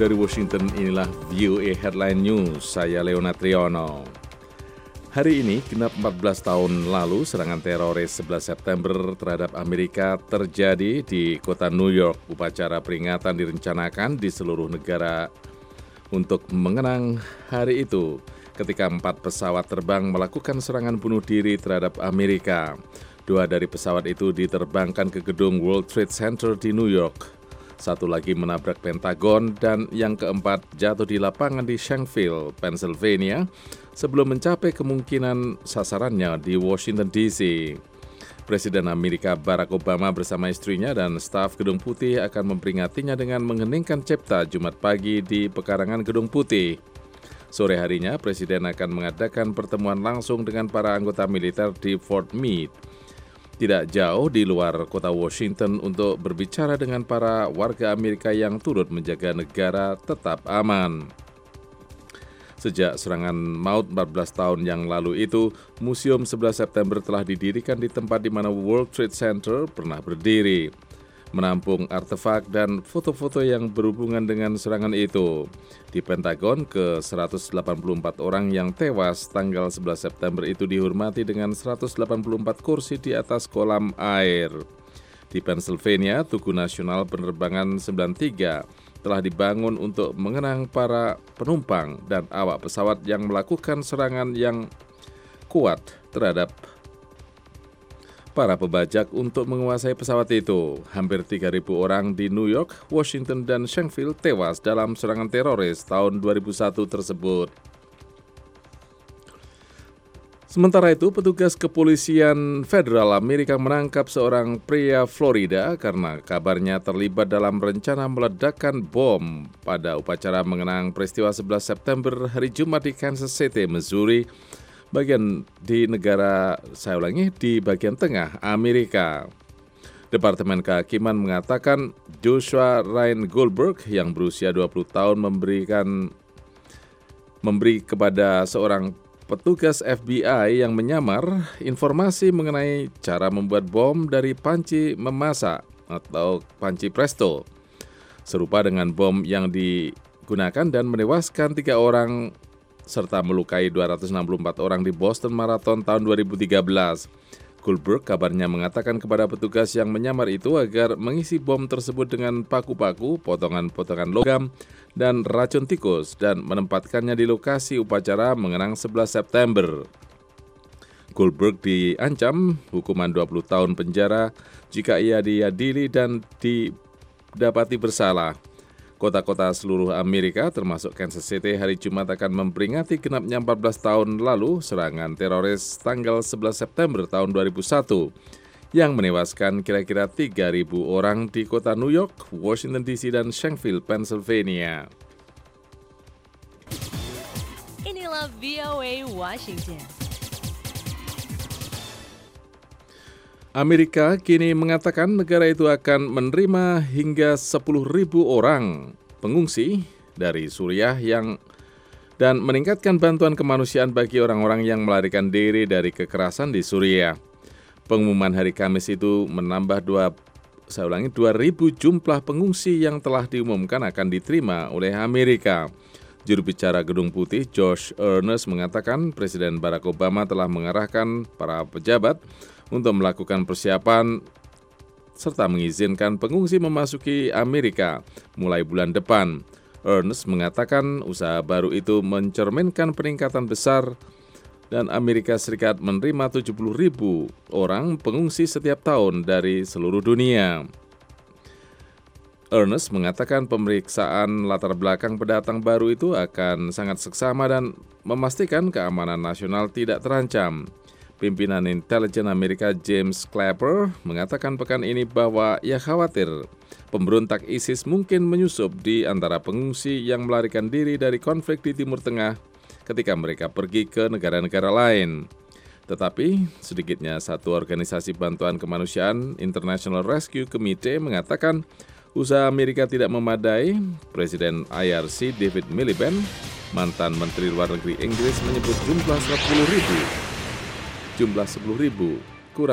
Dari Washington, inilah VOA Headline News, saya Leonard Triono. Hari ini, genap 14 tahun lalu, serangan teroris 11 September terhadap Amerika terjadi di kota New York. Upacara peringatan direncanakan di seluruh negara untuk mengenang hari itu, ketika 4 pesawat terbang melakukan serangan bunuh diri terhadap Amerika. 2 dari pesawat itu diterbangkan ke gedung World Trade Center di New York. 1 lagi menabrak Pentagon dan yang keempat jatuh di lapangan di Shanksville, Pennsylvania, sebelum mencapai kemungkinan sasarannya di Washington DC. Presiden Amerika Barack Obama bersama istrinya dan staf Gedung Putih akan memperingatinya dengan mengheningkan cipta Jumat pagi di pekarangan Gedung Putih. Sore harinya, Presiden akan mengadakan pertemuan langsung dengan para anggota militer di Fort Meade, tidak jauh di luar kota Washington, untuk berbicara dengan para warga Amerika yang turut menjaga negara tetap aman. Sejak serangan maut 14 tahun yang lalu itu, Museum 11 September telah didirikan di tempat di mana World Trade Center pernah berdiri, menampung artefak dan foto-foto yang berhubungan dengan serangan itu. Di Pentagon, ke-184 orang yang tewas tanggal 11 September itu dihormati dengan 184 kursi di atas kolam air. Di Pennsylvania, Tugu Nasional Penerbangan 93 telah dibangun untuk mengenang para penumpang dan awak pesawat yang melakukan serangan yang kuat terhadap para pembajak untuk menguasai pesawat itu. Hampir 3.000 orang di New York, Washington, dan Shanksville tewas dalam serangan teroris tahun 2001 tersebut. Sementara itu, petugas kepolisian federal Amerika menangkap seorang pria Florida karena kabarnya terlibat dalam rencana meledakkan bom pada upacara mengenang peristiwa 11 September hari Jumat di Kansas City, Missouri, di bagian tengah Amerika. Departemen Kehakiman mengatakan Joshua Ryan Goldberg yang berusia 20 tahun memberi kepada seorang petugas FBI yang menyamar informasi mengenai cara membuat bom dari panci memasak atau panci presto, serupa dengan bom yang digunakan dan menewaskan 3 orang serta melukai 264 orang di Boston Marathon tahun 2013. Goldberg kabarnya mengatakan kepada petugas yang menyamar itu agar mengisi bom tersebut dengan paku-paku, potongan-potongan logam, dan racun tikus dan menempatkannya di lokasi upacara mengenang 11 September. Goldberg diancam hukuman 20 tahun penjara jika ia diadili dan didapati bersalah. Kota-kota seluruh Amerika termasuk Kansas City hari Jumat akan memperingati genapnya 14 tahun lalu serangan teroris tanggal 11 September tahun 2001 yang menewaskan kira-kira 3.000 orang di kota New York, Washington DC, dan Shanksville, Pennsylvania. Inilah VOA Washington. Amerika kini mengatakan negara itu akan menerima hingga 10.000 orang pengungsi dari Suriah dan meningkatkan bantuan kemanusiaan bagi orang-orang yang melarikan diri dari kekerasan di Suriah. Pengumuman hari Kamis itu menambah 2.000 jumlah pengungsi yang telah diumumkan akan diterima oleh Amerika. Juru bicara Gedung Putih, Josh Earnest, mengatakan Presiden Barack Obama telah mengarahkan para pejabat untuk melakukan persiapan serta mengizinkan pengungsi memasuki Amerika mulai bulan depan. Earnest mengatakan usaha baru itu mencerminkan peningkatan besar dan Amerika Serikat menerima 70.000 orang pengungsi setiap tahun dari seluruh dunia. Earnest mengatakan pemeriksaan latar belakang pendatang baru itu akan sangat seksama dan memastikan keamanan nasional tidak terancam. Pimpinan intelijen Amerika James Clapper mengatakan pekan ini bahwa ia khawatir pemberontak ISIS mungkin menyusup di antara pengungsi yang melarikan diri dari konflik di Timur Tengah ketika mereka pergi ke negara-negara lain. Tetapi sedikitnya 1 organisasi bantuan kemanusiaan, International Rescue Committee, mengatakan usaha Amerika tidak memadai. Presiden IRC David Miliband, mantan Menteri Luar Negeri Inggris, menyebut jumlah 10.000